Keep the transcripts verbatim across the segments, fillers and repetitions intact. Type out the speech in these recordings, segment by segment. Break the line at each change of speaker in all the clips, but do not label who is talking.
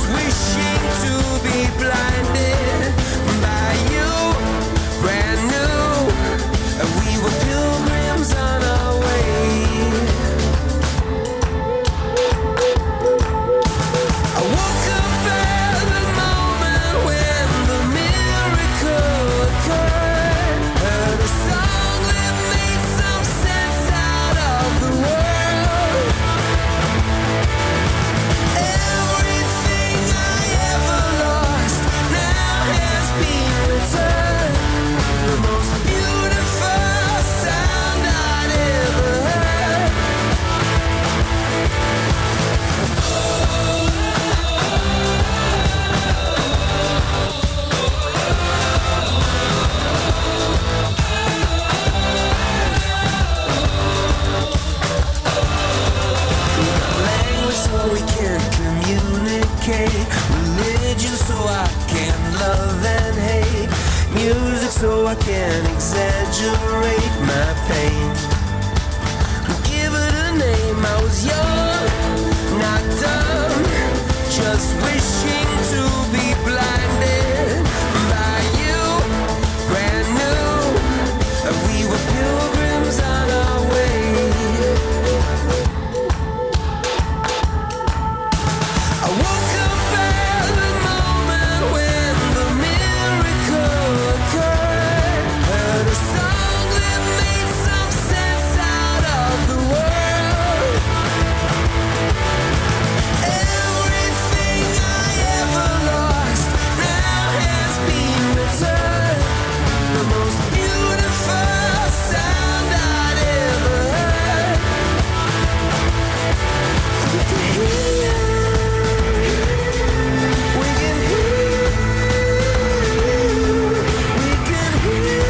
wishing to be blinded by you, brand new. We were pilgrims on our way. I woke up at the moment when the miracle occurred. Heard a song that made some sense out of the world. Everything I ever lost now has been returned. The most beautiful sound I'd ever heard. Language so we can communicate, religion so I can love and hate, music so I can exaggerate my pain. Give it a name, I was young, not dumb, just wishing to be blinded by you, brand new. We were pilgrims on our way. I woke up at the moment when the miracle occurred. Heard a song that made some sense out of the world. Everything I ever lost now has been returned. The most beautiful sound I'd ever heard. We can hear you. We can hear you. We can hear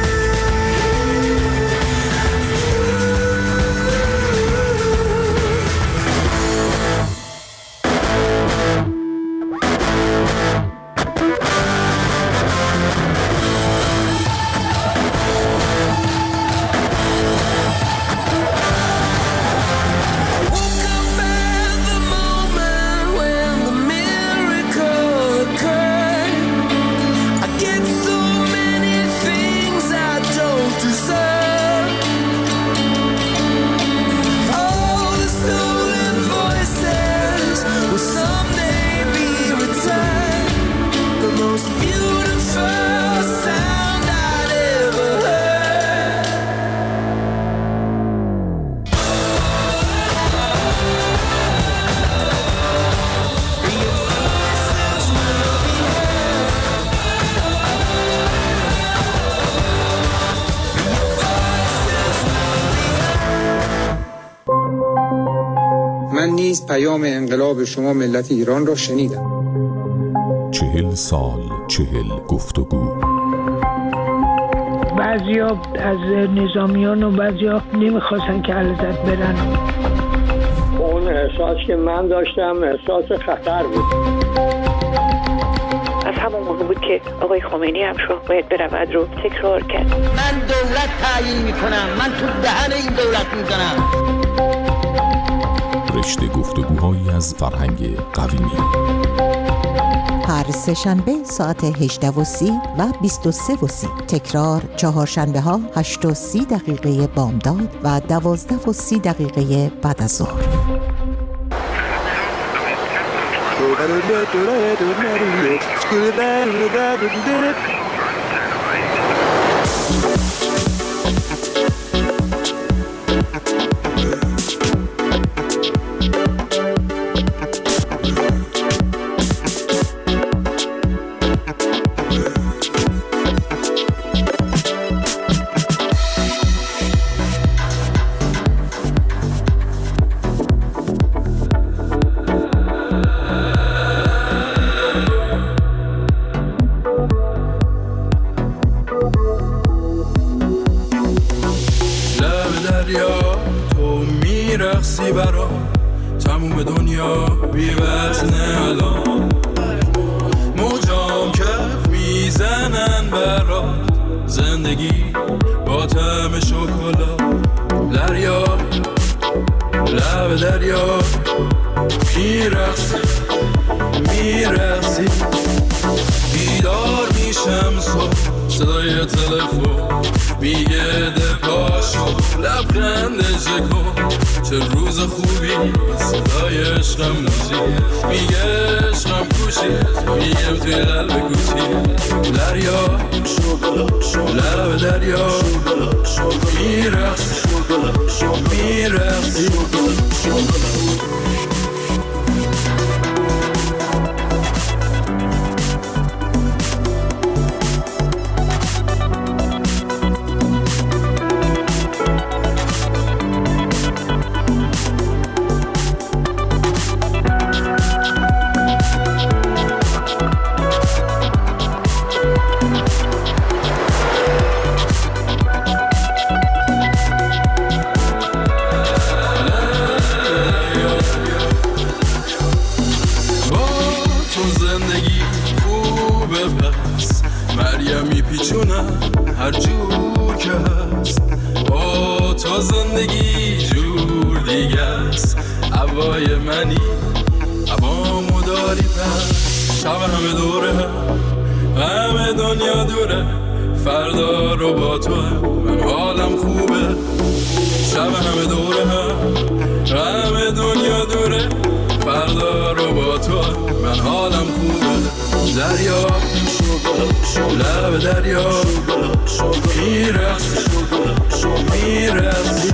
I woke up at the moment when the miracle occurred. I get so many things I don't deserve. All the stolen voices will someday be returned. The most beautiful sound I'd ever heard. Your voices will be heard. Your voices will be heard.
من نیز پیام انقلاب شما ملت ایران را شنیدم.
چهل سال چهل گفتگو.
بعضیا از نظامیان و بعضیا نمیخواستن که علازت برن.
اون احساس که من داشتم احساس خطر بود.
از همون موقع بود که آقای خمینی هم شاه باید برود رو تکرار کرد.
من دولت تعیین میکنم، من تو دهن این دولت میزنم.
رشته گفتگوهایی از فرهنگ قویمی.
هر سه شنبه ساعت هجده و سی و بیست و سه و سی. تکرار چهارشنبه ها هشت و سی دقیقه بامداد و دوازده و سی دقیقه بعد از ظهر.
میرقصی برا تموم دنیا بی وزنه الان، موجام کف میزنن برات، زندگی با طعم شکلات، دریا لب دریا میرقصی میرسی. بیدار میشم صبح صدای تلفن میگه ده پاشو لبخندش کن، چه روز خوبی صدای عشقم موزی میگه عشقم کوشی، میگم توی قلب کوچی دریا لب دریا میرسی میرسی. هر جور که هست با تو زندگی جور دیگه است. هوای منی هوامو داری پس، شب همه دوره همه دنیا دوره، فردا رو با تو من حالم خوبه. شب همه دوره همه دنیا دوره، فردا رو با تو من حالم خوبه. دریا لب دریا میرسی میرسی،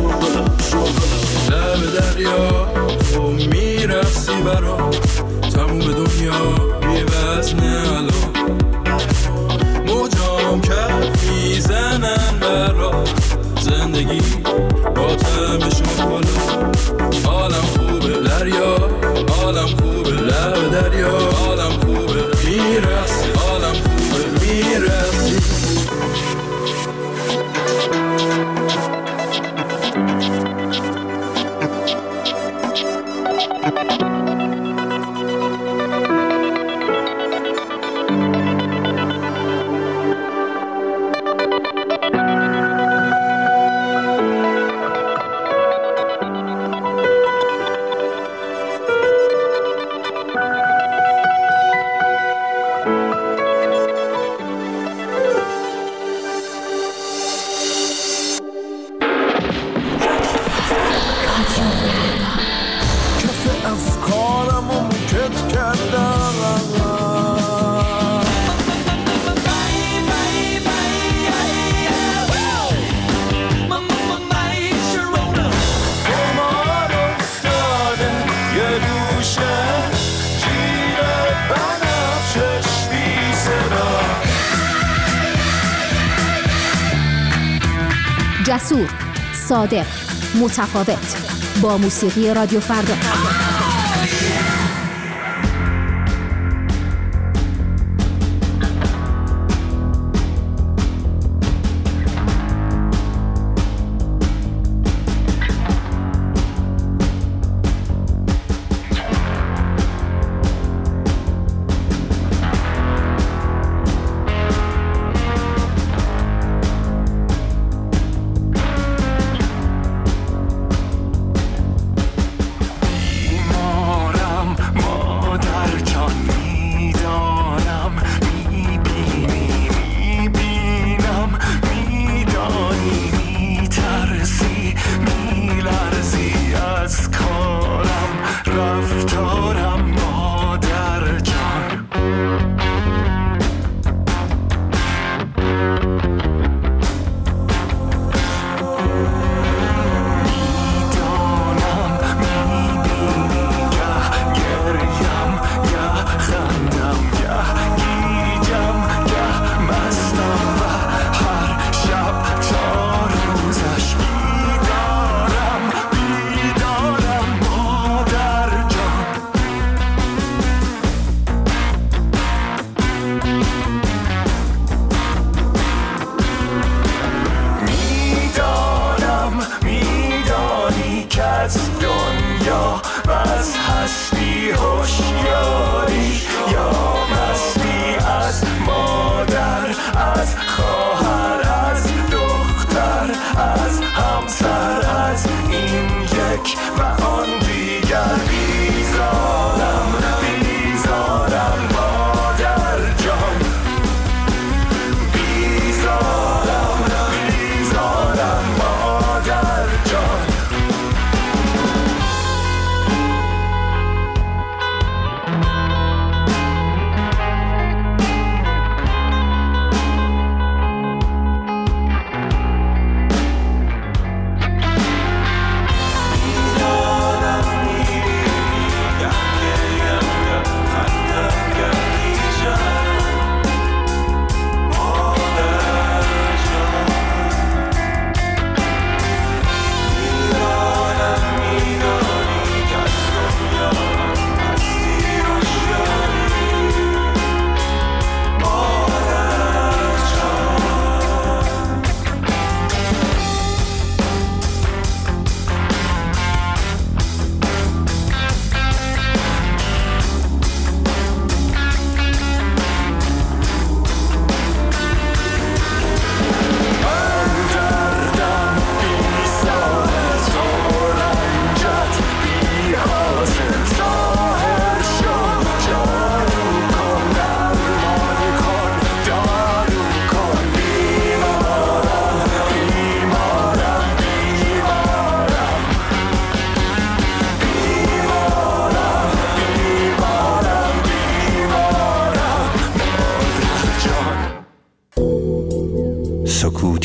لب دریا تو میرسی برا تموم دنیا بی وزنه الان. موجام کف میزنن برا زندگی با تمشون بالا. حالم خوبه دریا حالم خوبه، لب دریا حالم خوبه میرسی، حالم خوبه میرسی.
جسور، صادق، متفاوت، با موسیقی رادیو فردا.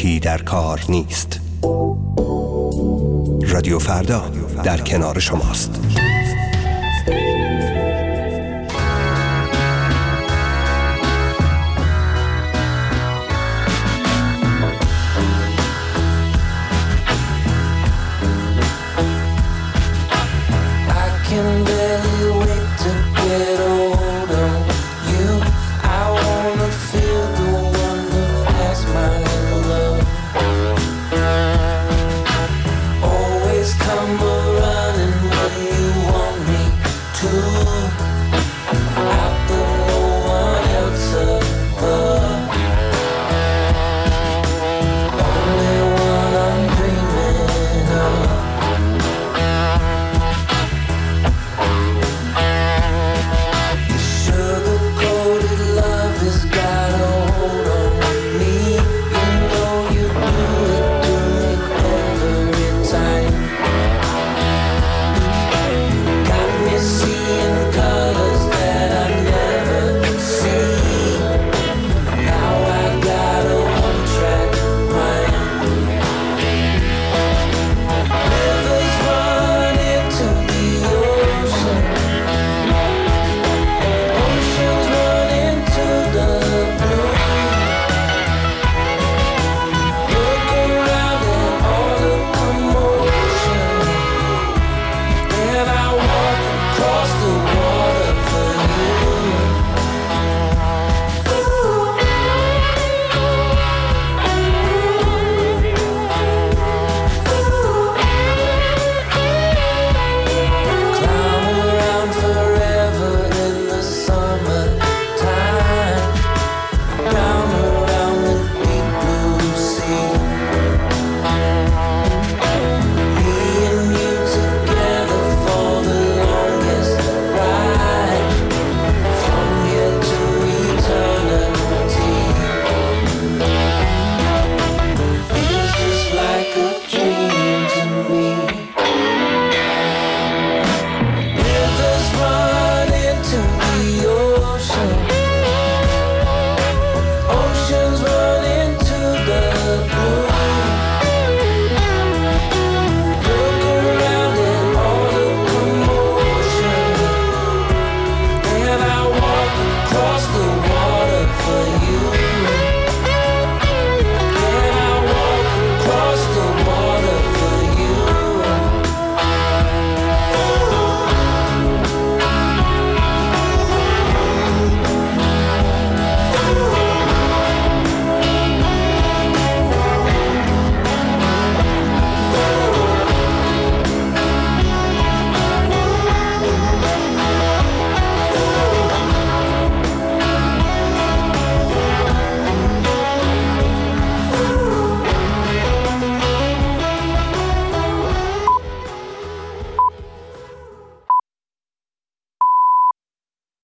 پی در کار نیست. رادیو فردا در کنار شماست.
Come running when you want me to.